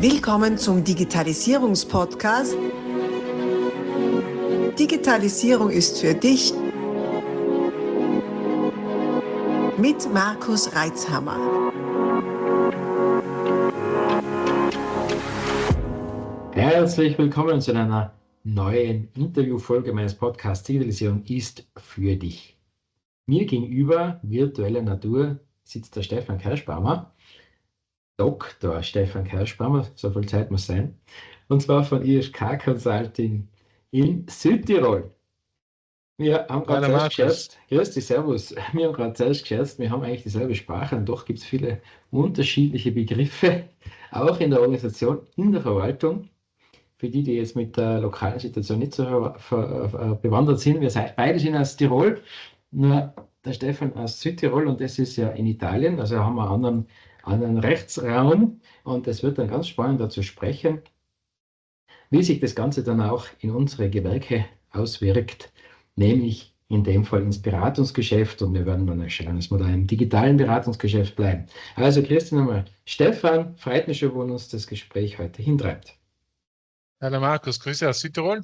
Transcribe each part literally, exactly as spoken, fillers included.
Willkommen zum Digitalisierungspodcast. Digitalisierung ist für dich mit Markus Reitzhammer. Herzlich willkommen zu einer neuen Interviewfolge meines Podcasts Digitalisierung ist für dich. Mir gegenüber, virtueller Natur, sitzt der Stefan Kerschbaumer. Doktor Stefan Kerschbaumer, so viel Zeit muss sein, und zwar von I S K Consulting in Südtirol. Wir haben gerade selbst gescherzt, grüß dich, servus, wir haben gerade selbst gescherzt, wir haben eigentlich dieselbe Sprache und doch gibt es viele unterschiedliche Begriffe, auch in der Organisation, in der Verwaltung. Für die, die jetzt mit der lokalen Situation nicht so bewandert sind, wir sind beide sind aus Tirol, nur der Stefan aus Südtirol und das ist ja in Italien, also haben wir einen anderen anderen Rechtsraum und es wird dann ganz spannend dazu sprechen, wie sich das Ganze dann auch in unsere Gewerke auswirkt, nämlich in dem Fall ins Beratungsgeschäft und wir werden dann schauen, dass wir da im digitalen Beratungsgeschäft bleiben. Also Christian nochmal, Stefan, freut mich schon, wo uns das Gespräch heute hintreibt. Hallo Markus, Grüße aus Südtirol.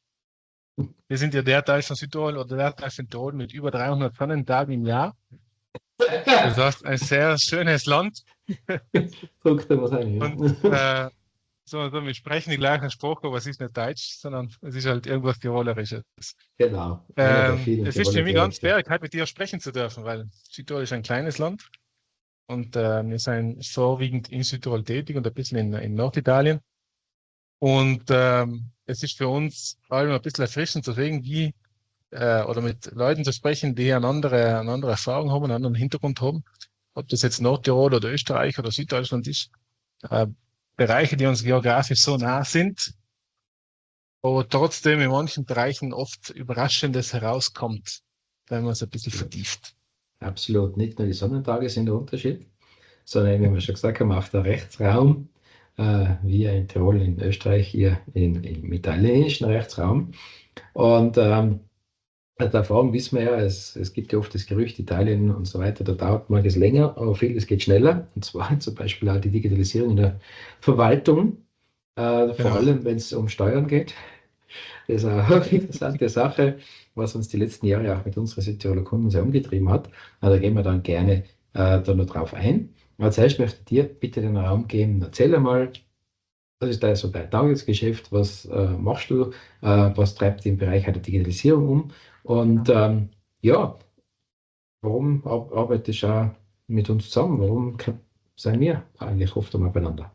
Wir sind ja der Teil von Südtirol oder der Teil von Tirol mit über dreihundert Sonnentagen im Jahr. Das heißt, ein sehr schönes Land. Druckt er was ein, ja. Und äh, so, so, wir sprechen die gleichen Sprache, aber es ist nicht Deutsch, sondern es ist halt irgendwas Tirolerisches. Genau. Ähm, es ist für mich ganz fair, heute mit dir sprechen zu dürfen, weil Südtirol ist ein kleines Land und äh, wir sind vorwiegend in Südtirol tätig und ein bisschen in, in Norditalien. Und ähm, es ist für uns vor allem ein bisschen erfrischend zu sehen, wie äh, oder mit Leuten zu sprechen, die eine andere, eine andere Erfahrung haben, einen anderen Hintergrund haben. Ob das jetzt Nordtirol oder Österreich oder Süddeutschland ist. Äh, Bereiche, die uns geografisch so nah sind, aber trotzdem in manchen Bereichen oft Überraschendes herauskommt, wenn man es ein bisschen vertieft. Absolut. Nicht nur die Sonnentage sind der Unterschied, sondern wie wir schon gesagt haben, auch der Rechtsraum, äh, wir in Tirol, in Österreich, hier in, im italienischen Rechtsraum. Und ähm, der Erfahrung wissen wir ja, es, es gibt ja oft das Gerücht, Italien und so weiter, da dauert manches länger, aber vieles geht schneller. Und zwar zum Beispiel auch die Digitalisierung in der Verwaltung, äh, vor Genau. allem wenn es um Steuern geht. Das ist eine interessante Sache, was uns die letzten Jahre auch mit unseren Südtiroler Kunden sehr umgetrieben hat. Aber da gehen wir dann gerne äh, da noch drauf ein. Aber zuerst möchte ich dir bitte den Raum geben. Erzähl einmal, das ist da so dein Tagesgeschäft, was äh, machst du, äh, was treibt dich im Bereich der Digitalisierung um und ähm, ja, warum ar arbeitest du auch mit uns zusammen, warum sind wir eigentlich oft einmal beieinander?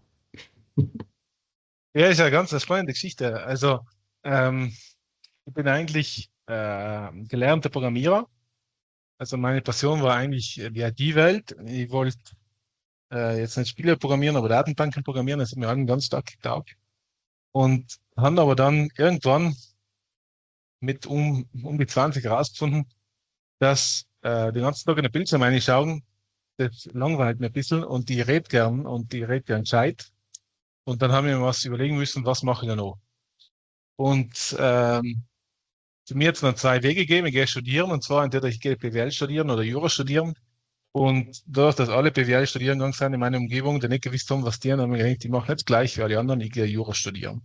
Ja, ist ja eine ganz spannende Geschichte. Also ähm, ich bin eigentlich äh, gelernter Programmierer. Also meine Passion war eigentlich die I T-Welt. Ich wollte äh, jetzt nicht Spiele programmieren, aber Datenbanken programmieren, das hat mir allen ganz stark getaugt. Und haben aber dann irgendwann mit um, um die zwanzig herausgefunden, dass äh, den ganzen Tag in den Bildschirm reinschauen, das langweilt mir ein bisschen und die redet gern und die redet gern gescheit. Und dann haben wir was überlegen müssen, was mache ich da noch? Und ähm, zu mir hat es dann zwei Wege gegeben. Ich gehe studieren und zwar entweder ich gehe B W L studieren oder Jura studieren. Und dadurch, dass alle B W L studieren gegangen sind in meiner Umgebung, die nicht gewusst haben, was die haben, haben wir gedacht, die machen jetzt gleich wie alle anderen, ich gehe Jura studieren.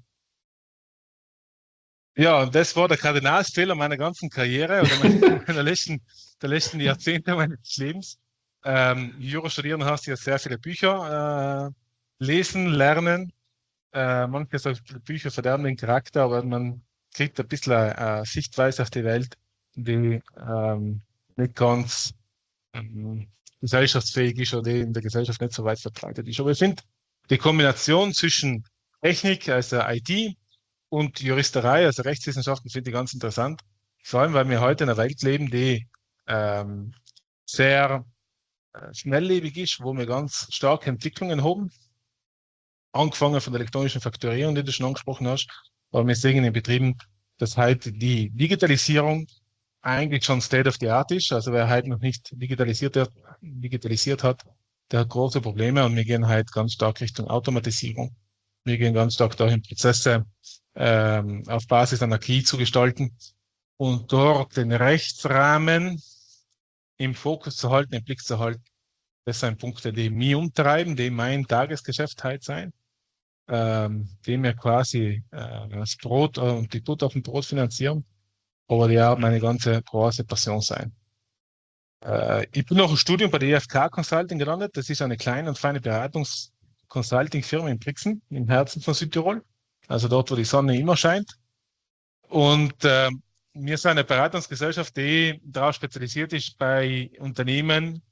Ja, und das war der Kardinalsfehler meiner ganzen Karriere oder meiner, meiner letzten, der letzten Jahrzehnte meines Lebens. Ähm, Jura studieren heißt ja sehr viele Bücher äh, lesen, lernen. Äh, manche so Bücher verderben den Charakter, aber man kriegt ein bisschen eine, äh, Sichtweise auf die Welt, die ähm, nicht ganz ähm, gesellschaftsfähig ist oder die in der Gesellschaft nicht so weit verbreitet ist. Aber ich finde, die Kombination zwischen Technik, also I T, und Juristerei, also Rechtswissenschaften, finde ich ganz interessant. Vor allem, weil wir heute in einer Welt leben, die ähm, sehr äh, schnelllebig ist, wo wir ganz starke Entwicklungen haben. Angefangen von der elektronischen Fakturierung, die du schon angesprochen hast. Aber wir sehen in Betrieben, dass heute die Digitalisierung eigentlich schon State of the Art ist. Also wer heute noch nicht digitalisiert hat, digitalisiert hat, der hat große Probleme und wir gehen halt ganz stark Richtung Automatisierung. Wir gehen ganz stark dahin, Prozesse ähm, auf Basis einer K I zu gestalten und dort den Rechtsrahmen im Fokus zu halten, im Blick zu halten. Das sind Punkte, die mich umtreiben, die mein Tagesgeschäft halt sein. ähm, den wir quasi äh, das Brot äh, und die Butter auf dem Brot finanzieren, aber die auch meine ganze große Passion sein. Äh, ich bin noch im Studium bei der E F K Consulting gelandet. Das ist eine kleine und feine Beratungs-Consulting-Firma in Brixen, im Herzen von Südtirol. Also dort, wo die Sonne immer scheint. Und äh, wir sind eine Beratungsgesellschaft, die darauf spezialisiert ist, bei Unternehmen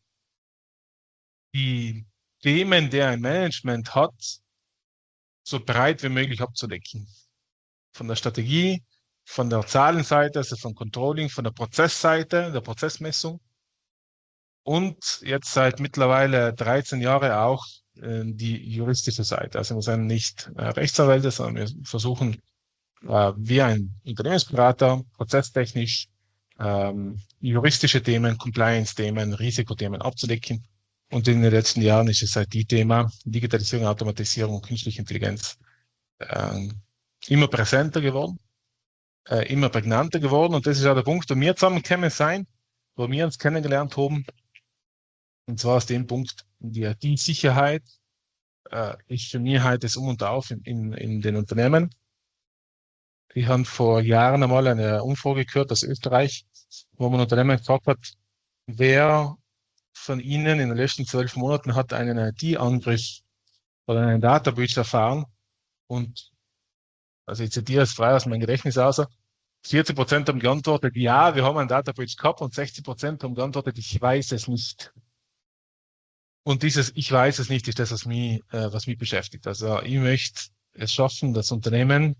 die Themen, die ein Management hat, so breit wie möglich abzudecken. Von der Strategie, von der Zahlenseite, also von Controlling, von der Prozessseite, der Prozessmessung und jetzt seit mittlerweile dreizehn Jahren auch äh, die juristische Seite. Also wir sind nicht äh, Rechtsanwälte, sondern wir versuchen äh, wie ein Unternehmensberater prozesstechnisch ähm, juristische Themen, Compliance-Themen, Risikothemen abzudecken. Und in den letzten Jahren ist es halt die Thema Digitalisierung, Automatisierung und künstliche Intelligenz äh, immer präsenter geworden, äh, immer prägnanter geworden. Und das ist auch der Punkt, wo wir zusammengekommen sein, wo wir uns kennengelernt haben. Und zwar aus dem Punkt, die I T-Sicherheit äh, ist für mich halt das Um und Auf in, in, in den Unternehmen. Wir haben vor Jahren einmal eine Umfrage gehört aus Österreich, wo man Unternehmen gefragt hat, wer von Ihnen in den letzten zwölf Monaten hat einen I T-Angriff oder einen Data Breach erfahren. Und, also ich zitiere es frei aus meinem Gedächtnis aus, vierzig Prozent haben geantwortet, ja, wir haben einen Data Breach gehabt, und sechzig Prozent haben geantwortet, ich weiß es nicht. Und dieses Ich weiß es nicht ist das, was mich, äh, was mich beschäftigt. Also ich möchte es schaffen, das Unternehmen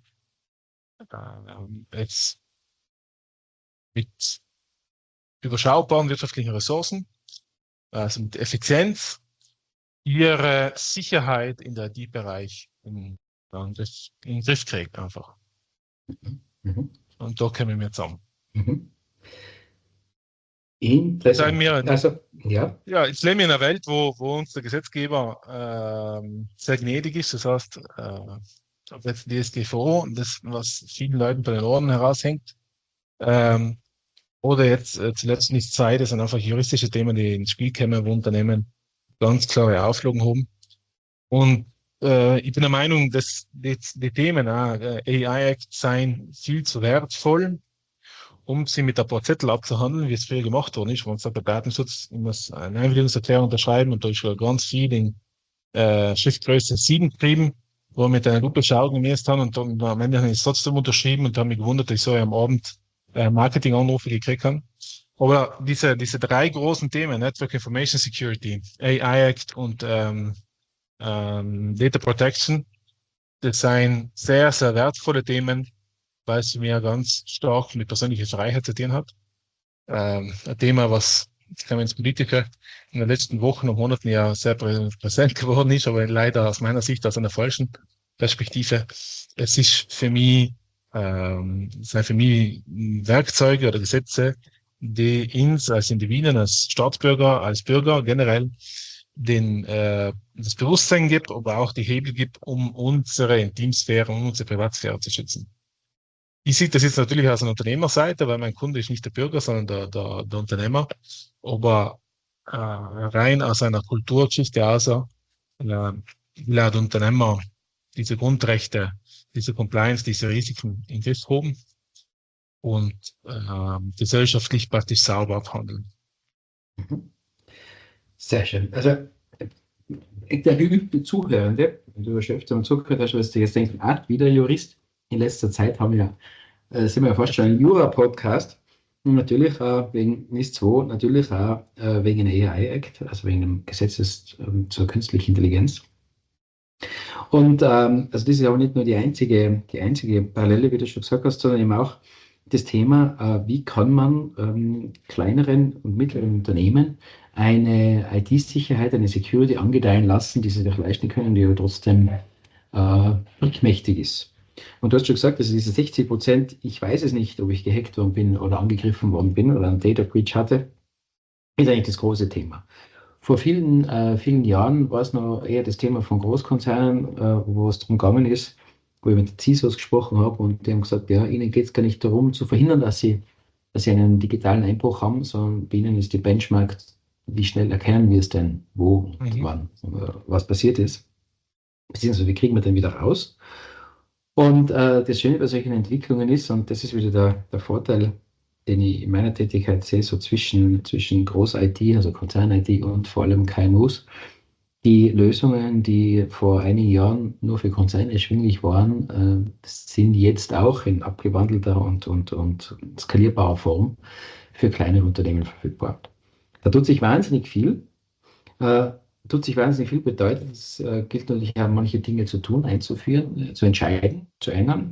äh, jetzt mit überschaubaren wirtschaftlichen Ressourcen, also mit Effizienz, ihre Sicherheit in der I T-Bereich in, in, in den Griff kriegt einfach. Mhm. Und da kommen wir zusammen. Mhm. Interessant. Wir, also, ja. Ja, jetzt leben wir in einer Welt, wo, wo uns der Gesetzgeber ähm, sehr gnädig ist. Das heißt, äh, ob jetzt D S G V O, das, was vielen Leuten bei den Ohren heraushängt, ähm, oder jetzt äh, zuletzt nicht Zeit, das sind einfach juristische Themen, die ins Spiel kommen, wo Unternehmen ganz klare Auflagen haben. Und äh, ich bin der Meinung, dass die, die Themen äh, A I Act seien viel zu wertvoll, um sie mit ein paar Zettel abzuhandeln, wie es früher gemacht worden ist, wo man sagt, der Datenschutz, ich muss eine Einwilligungserklärung unterschreiben und da ist schon ganz viel in äh, Schriftgröße sieben geschrieben, wo wir mit einer Lupe schauen gemäßt haben, und dann am Ende habe ich es trotzdem unterschrieben und habe mich gewundert, dass ich so am Abend äh, Marketinganrufe gekriegt habe. Aber diese, diese drei großen Themen, Network Information Security, A I Act und ähm, ähm, Data Protection, das sind sehr, sehr wertvolle Themen, weil es mir ganz stark mit persönlicher Freiheit zu tun hat. Ähm, ein Thema, was ich als Politiker in den letzten Wochen und Monaten ja sehr präsent geworden ist, aber leider aus meiner Sicht aus einer falschen Perspektive. Es ist für mich, ähm, sind für mich Werkzeuge oder Gesetze, die uns als Individuen, als Staatsbürger, als Bürger generell den, äh, das Bewusstsein gibt, aber auch die Hebel gibt, um unsere Intimsphäre und unsere Privatsphäre zu schützen. Ich sehe das jetzt natürlich aus einer Unternehmerseite, weil mein Kunde ist nicht der Bürger, sondern der, der, der Unternehmer. Aber äh, rein aus einer Kulturgeschichte aus, äh, will der Unternehmer diese Grundrechte, diese Compliance, diese Risiken in den Griff haben und äh, gesellschaftlich praktisch sauber abhandeln. Sehr schön. Also der geübte Zuhörende, wenn du öfter mal zugehört hast, wirst du jetzt denken, ah, wieder Jurist. In letzter Zeit haben wir, äh, sind wir fast schon ein Jura-Podcast. Und natürlich auch wegen N I S zwei, natürlich auch äh, wegen dem A I Act, also wegen dem Gesetzes ähm, zur künstlichen Intelligenz. Und ähm, also das ist aber nicht nur die einzige, die einzige Parallele, wie du schon gesagt hast, sondern eben auch das Thema, äh, wie kann man ähm, kleineren und mittleren Unternehmen eine I T-Sicherheit, eine Security angedeihen lassen, die sie sich leisten können, die aber trotzdem äh, mächtig ist. Und du hast schon gesagt, also diese sechzig Prozent, ich weiß es nicht, ob ich gehackt worden bin oder angegriffen worden bin oder einen Data Breach hatte, ist eigentlich das große Thema. Vor vielen, äh, vielen Jahren war es noch eher das Thema von Großkonzernen, äh, wo es darum gegangen ist, wo ich mit C I S Os gesprochen habe und die haben gesagt, ja, ihnen geht es gar nicht darum zu verhindern, dass sie, dass sie einen digitalen Einbruch haben, sondern bei ihnen ist die Benchmark, wie schnell erkennen wir es denn, wo, mhm. wann, was passiert ist. beziehungsweise wie kriegen wir den wieder raus? Und äh, das Schöne bei solchen Entwicklungen ist, und das ist wieder der, der Vorteil, den ich in meiner Tätigkeit sehe, so zwischen, zwischen Groß-I T, also Konzern-I T und vor allem K M Us, die Lösungen, die vor einigen Jahren nur für Konzerne erschwinglich waren, äh, sind jetzt auch in abgewandelter und, und, und skalierbarer Form für kleine Unternehmen verfügbar. Da tut sich wahnsinnig viel. Äh, tut sich wahnsinnig viel bedeutet. Es äh, gilt natürlich auch, manche Dinge zu tun, einzuführen, äh, zu entscheiden, zu ändern.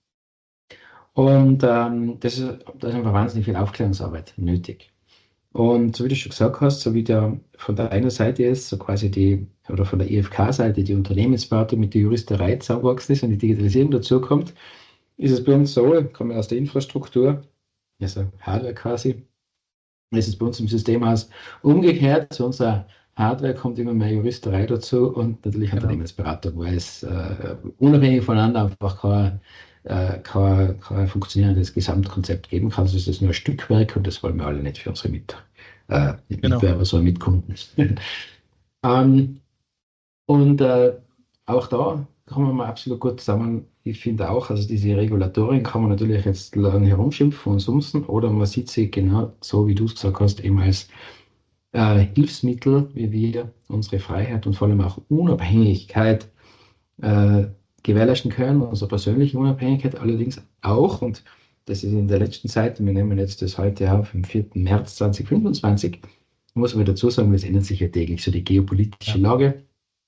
Und ähm, das ist, da ist einfach wahnsinnig viel Aufklärungsarbeit nötig. Und so wie du schon gesagt hast, so wie der von der einen Seite ist, so quasi die, oder von der I F K-Seite die Unternehmensberatung mit der Juristerei zusammengewachsen ist und die Digitalisierung dazukommt, ist es bei uns so, kommen wir aus der Infrastruktur, also Hardware quasi, ist es bei uns im Systemhaus umgekehrt. Zu unserer Hardware kommt immer mehr Juristerei dazu und natürlich Genau. Unternehmensberatung, weil es äh, unabhängig voneinander einfach kein, äh, kein, kein funktionierendes Gesamtkonzept geben kann. Also ist das nur ein Stückwerk und das wollen wir alle nicht für unsere Mit, äh, nicht Genau. Mitbewerber, sondern Mitkunden. ähm, und äh, auch da kommen wir absolut gut zusammen. Ich finde auch, also diese Regulatoren kann man natürlich jetzt lange herumschimpfen und sumsen oder man sieht sie genau so, wie du es gesagt hast, eben als äh, Hilfsmittel, wie wir unsere Freiheit und vor allem auch Unabhängigkeit äh, gewährleisten können, unsere persönliche Unabhängigkeit allerdings auch, und das ist in der letzten Zeit, wir nehmen jetzt das heute auf, am vierten März zweitausendfünfundzwanzig, muss man dazu sagen, das ändert sich ja täglich, so die geopolitische Ja. Lage,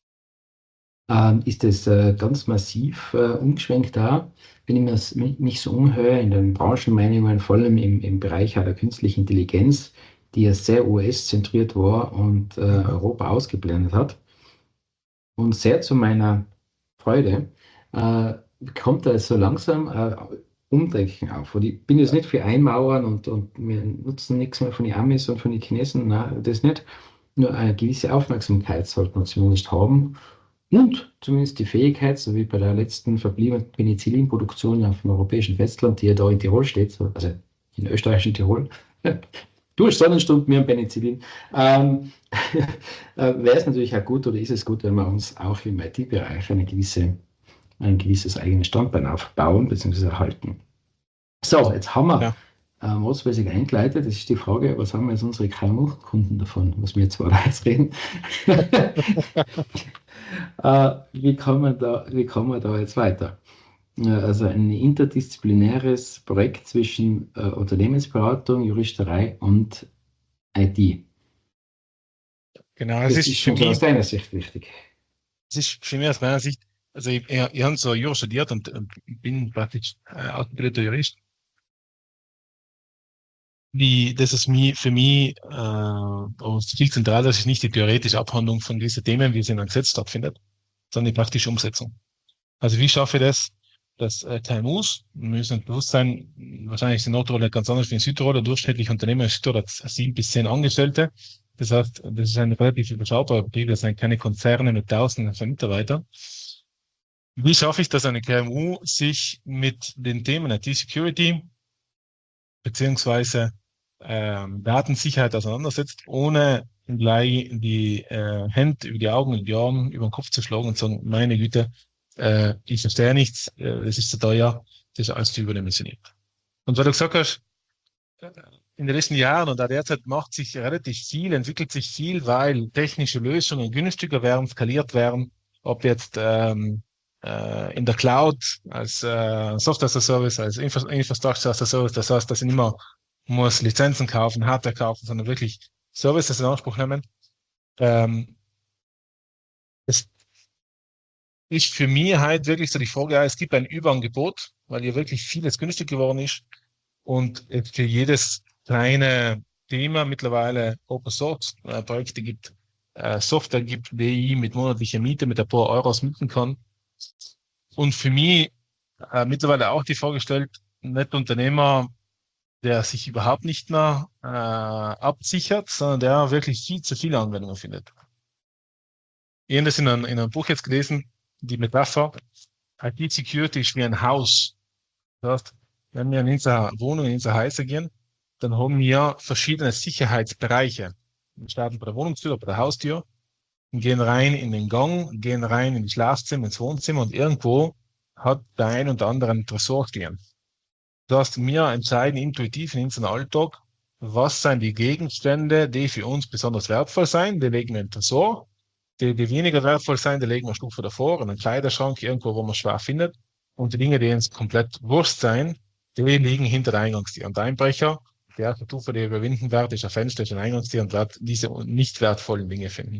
ähm, ist es äh, ganz massiv äh, umgeschwenkt da. Wenn ich mich, mich so umhöre in den Branchenmeinungen, vor allem im, im Bereich der künstlichen Intelligenz, die ja sehr U S-zentriert war und äh, Europa ausgeblendet hat. Und sehr zu meiner Freude äh, kommt da so langsam äh, Umdenken auf. Und ich bin jetzt nicht für Einmauern und, und wir nutzen nichts mehr von den Amis und von den Chinesen, nein, das nicht. Nur eine gewisse Aufmerksamkeit sollten wir zumindest haben und zumindest die Fähigkeit, so wie bei der letzten verbliebenen Penicillinproduktion auf dem europäischen Festland, die ja da in Tirol steht, so, also in österreichischen Tirol. Du hast Sonnenstunden, wir haben Penicillin. Ähm, äh, Wäre es natürlich auch gut oder ist es gut, wenn wir uns auch im I T-Bereich eine gewisse, ein gewisses eigenes Standbein aufbauen bzw. erhalten. So, jetzt haben wir Ja. äh, mordsmäßig eingeleitet. Das ist die Frage, was haben jetzt unsere K M U-Kunden davon, was wir jetzt zwar jetzt reden. äh, wie, kann man da, wie kann man da jetzt weiter? Also ein interdisziplinäres Projekt zwischen äh, Unternehmensberatung, Juristerei und I T. Genau, es Das ist ist für schon so mich, aus deiner Sicht wichtig. es ist für mich aus meiner Sicht, also ich, ich, ich habe so Jura studiert und, und bin praktisch äh, ausgebildeter Jurist. Die, das ist mir, für mich äh, auch viel zentraler, dass es nicht die theoretische Abhandlung von diesen Themen, wie es in einem Gesetz stattfindet, sondern die praktische Umsetzung. Also wie schaffe ich das, dass äh, K M Us, wir müssen uns bewusst sein, wahrscheinlich ist die Nordtirol ganz anders wie in Südtirol, der durchschnittliche Unternehmer in Südtirol hat sieben bis zehn Angestellte. Das heißt, das ist ein relativ überschaubarer Betrieb, das sind keine Konzerne mit Tausenden von Mitarbeitern. Wie schaffe ich, dass eine K M U sich mit den Themen I T-Security beziehungsweise ähm, Datensicherheit auseinandersetzt, ohne gleich die äh, Hände über die Augen und die Ohren über den Kopf zu schlagen und sagen, meine Güte, äh, ich verstehe nichts, äh, das ist zu teuer, das ist alles zu überdimensioniert. Und weil du gesagt hast, äh, in den letzten Jahren und auch derzeit macht sich relativ viel, entwickelt sich viel, weil technische Lösungen günstiger werden, skaliert werden, ob jetzt ähm, äh, in der Cloud als äh, Software as a Service, als Infra Infrastructure as a Service, das heißt, dass ich nicht mehr muss Lizenzen kaufen, Hardware kaufen, sondern wirklich Services in Anspruch nehmen. Ähm, es ist für mich halt wirklich so die Frage, ja, es gibt ein Überangebot, weil hier wirklich vieles günstig geworden ist und es für jedes kleine Thema mittlerweile Open Source äh, Projekte gibt, äh, Software gibt, die ich mit monatlicher Miete mit ein paar Euros mieten kann. Und für mich äh, mittlerweile auch die Frage stellt, nicht Unternehmer, der sich überhaupt nicht mehr äh, absichert, sondern der wirklich viel zu viele Anwendungen findet. Ich habe das in einem, in einem Buch jetzt gelesen, die Metapher, I T-Security ist wie ein Haus. Das heißt, wenn wir in unsere Wohnung, in unser Häuser gehen, dann haben wir verschiedene Sicherheitsbereiche. Wir starten bei der Wohnungstür, bei der Haustür. gehen rein in den Gang, gehen rein in die Schlafzimmer, ins Wohnzimmer und irgendwo hat der ein oder andere einen Tresor stehen. Das heißt, wir entscheiden intuitiv in unserem Alltag, was sind die Gegenstände, die für uns besonders wertvoll sein, die legen wir in den Tresor. Die, die weniger wertvoll sein, die legen wir eine Stufe davor, in einen Kleiderschrank, irgendwo, wo man schwer findet. Und die Dinge, die uns komplett wurscht sein, die liegen hinter der Eingangstür. Und der Einbrecher, die erste Stufe, die er überwinden wird, ist ein Fenster, ist ein Eingangstür und wird diese nicht wertvollen Dinge finden.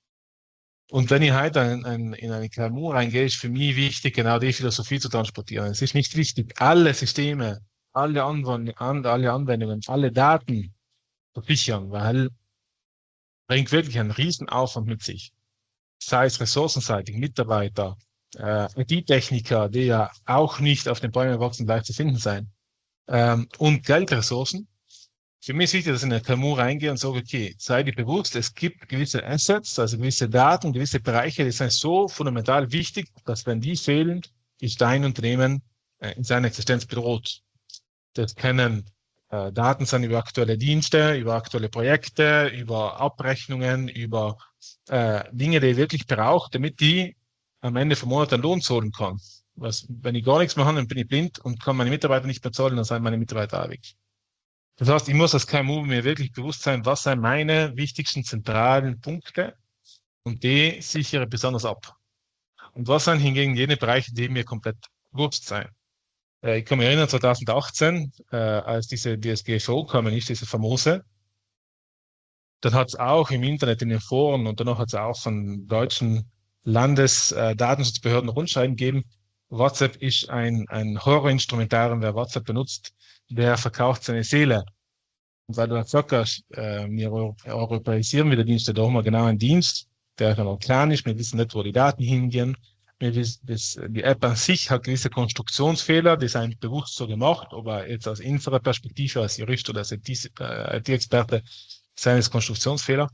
Und wenn ich heute ein, ein, in eine K M U reingehe, ist für mich wichtig, genau die Philosophie zu transportieren. Es ist nicht wichtig, alle Systeme, alle, Anwend an, alle Anwendungen, alle Daten zu sichern, weil bringt wirklich einen Riesenaufwand mit sich. Sei es ressourcenseitig, Mitarbeiter, äh, I T-Techniker, die ja auch nicht auf den Bäumen wachsen, leicht zu finden sein, ähm, und Geldressourcen. Für mich ist wichtig, dass ich in eine K M U reingehe und sage, okay, sei dir bewusst, es gibt gewisse Assets, also gewisse Daten, gewisse Bereiche, die sind so fundamental wichtig, dass wenn die fehlen, ist dein Unternehmen äh, in seiner Existenz bedroht. Das können äh, Daten sein über aktuelle Dienste, über aktuelle Projekte, über Abrechnungen, über äh, Dinge, die ich wirklich brauche, damit die am Ende vom Monat einen Lohn zahlen kann. Was, wenn ich gar nichts mehr habe, dann bin ich blind und kann meine Mitarbeiter nicht mehr zahlen, dann sind meine Mitarbeiter auch weg. Das heißt, ich muss als K M U mir wirklich bewusst sein, was sind meine wichtigsten zentralen Punkte und die sichere besonders ab. Und was sind hingegen jene Bereiche, die mir komplett wurscht sein. Äh, ich kann mich erinnern, zwanzig achtzehn, äh, als diese D S G V gekommen ist, diese famose, dann hat es auch im Internet, in den Foren und danach hat es auch von deutschen Landesdatenschutzbehörden Rundschreiben gegeben, WhatsApp ist ein, ein Horrorinstrumentarium, wer WhatsApp benutzt, der verkauft seine Seele. Und weil du gesagt hast, äh, wir europäisieren wieder Dienste, da haben wir genau einen Dienst, der dann auch klein ist, wir wissen nicht, wo die Daten hingehen. Wir wissen, das, die App an sich hat gewisse Konstruktionsfehler, die sind bewusst so gemacht, aber jetzt aus unserer Perspektive, als Jurist oder als I T-Experte, sind es Konstruktionsfehler.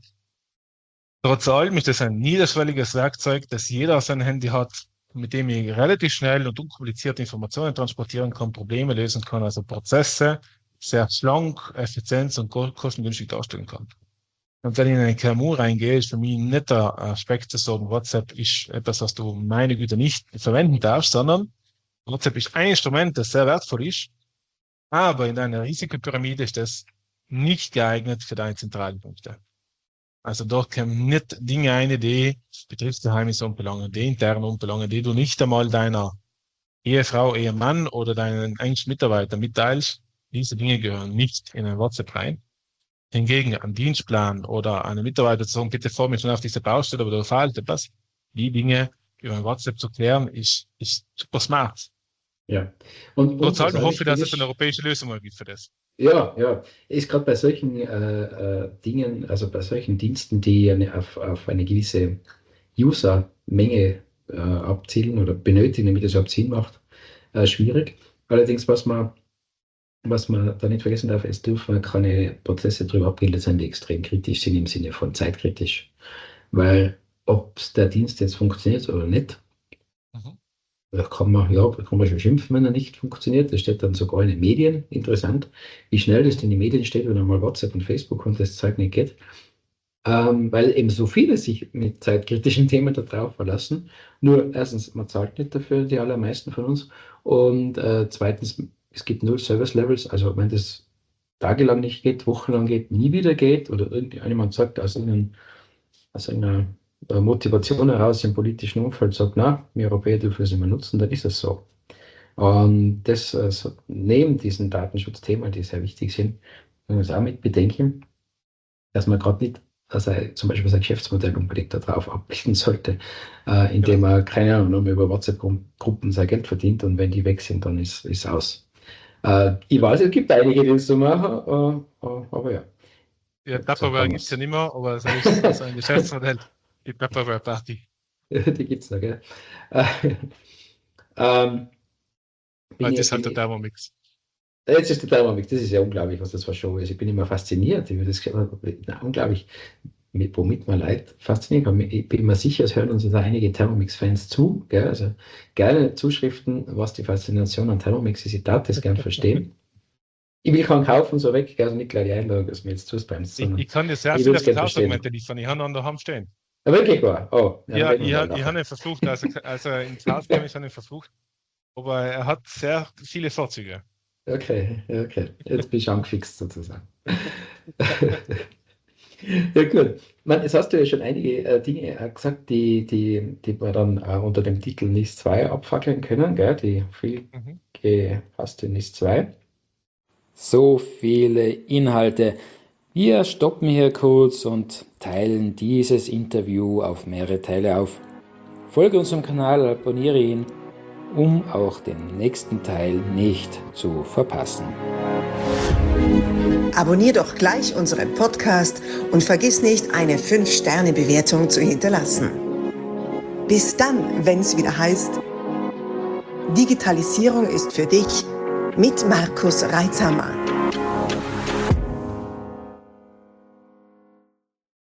Trotz allem ist das ein niederschwelliges Werkzeug, das jeder auf seinem Handy hat, mit dem ich relativ schnell und unkompliziert Informationen transportieren kann, Probleme lösen kann, also Prozesse sehr schlank, effizient und kostengünstig darstellen kann. Und wenn ich in eine K M U reingehe, ist für mich nicht der Aspekt zu sagen, WhatsApp ist etwas, was du meine Güte nicht verwenden darfst, sondern WhatsApp ist ein Instrument, das sehr wertvoll ist, aber in einer Risikopyramide ist das nicht geeignet für deine zentralen Punkte. Also dort kommen nicht Dinge ein, die betriebsgeheimnisse unbelangen, die internen unbelangen, die du nicht einmal deiner Ehefrau, Ehemann oder deinen engsten Mitarbeiter mitteilst. Diese Dinge gehören nicht in ein WhatsApp rein. Hingegen ein Dienstplan oder eine Mitarbeiter zu sagen, bitte fahr mich schon auf diese Baustelle, aber da fehlt etwas. Die Dinge über ein WhatsApp zu klären, ist, ist super smart. Ja. Und, Trotz und allem hoffe ich, dass es ist, eine europäische Lösung mal gibt für das. Ja, ja. Ist gerade bei solchen äh, äh, Dingen, also bei solchen Diensten, die eine, auf, auf eine gewisse User-Menge äh, abzielen oder benötigen, damit es überhaupt Sinn macht, äh, schwierig. Allerdings, was man Was man da nicht vergessen darf, es dürfen keine Prozesse darüber abgebildet sein, die extrem kritisch sind im Sinne von zeitkritisch. Weil ob der Dienst jetzt funktioniert oder nicht, Mhm. da kann man, ja, da kann man schon schimpfen, wenn er nicht funktioniert. Das steht dann sogar in den Medien. Interessant, wie schnell das in den Medien steht, wenn einmal WhatsApp und Facebook und das Zeug nicht geht. Ähm, weil eben so viele sich mit zeitkritischen Themen darauf verlassen. Nur erstens, man zahlt nicht dafür, die allermeisten von uns. Und äh, zweitens, es gibt null Service Levels, also wenn das tagelang nicht geht, wochenlang geht, nie wieder geht oder irgendjemand sagt aus einer, aus einer Motivation heraus im politischen Umfeld sagt, na, wir Europäer dürfen es nicht mehr nutzen, dann ist es so. Und das also neben diesen Datenschutzthemen, die sehr wichtig sind, muss man es auch mit bedenken, dass man gerade nicht, dass er zum Beispiel sein Geschäftsmodell unbedingt darauf abbilden sollte, äh, indem er, keine Ahnung, nur über WhatsApp-Gruppen sein Geld verdient und wenn die weg sind, dann ist es aus. Äh, ich weiß, es gibt einige, die es so machen, äh, äh, aber ja. Ja, Tupperware gibt es ja nicht mehr, aber es ist also ein Geschäftsmodell, die Tupperware-Party. Die gibt es noch, gell? Äh, ähm, Das ich, ist halt der ich, Thermomix. Jetzt ist der Thermomix, das ist ja unglaublich, was das für Show ist. Ich bin immer fasziniert über das, na, unglaublich, mit, womit man Leute fasziniert kann. Ich bin mir sicher, es hören uns da einige Thermomix-Fans zu. Gell? Also gerne Zuschriften, was die Faszination an Thermomix ist. Ich darf das gerne verstehen. Ich will keinen kaufen, so weg, also nicht gleich die Einladung, dass mir jetzt zuspamst. Ich, ich kann dir sehr viele Verkaufsargumente liefern, ich habe noch daheim stehen. Ja, wirklich wahr? Oh, Ja, reden wir ich, mal ha- ich nachher. habe ihn verflucht, also, also in Charles habe ich ihn verflucht, aber er hat sehr viele Vorzüge. Okay, ja, okay. Jetzt bist du angefixt sozusagen. Ja, gut. Man, jetzt hast du ja schon einige äh, Dinge äh, gesagt, die, die, die wir dann äh, unter dem Titel N I S zwei abfackeln können, gell? Die viel Mhm. gefasste N I S zwei. So viele Inhalte. Wir stoppen hier kurz und teilen dieses Interview auf mehrere Teile auf. Folge unserem Kanal, abonniere ihn, um auch den nächsten Teil nicht zu verpassen. Abonnier doch gleich unseren Podcast und vergiss nicht, eine fünf Sterne Bewertung zu hinterlassen. Bis dann, wenn es wieder heißt, Digitalisierung ist für dich mit Markus Reitzhammer.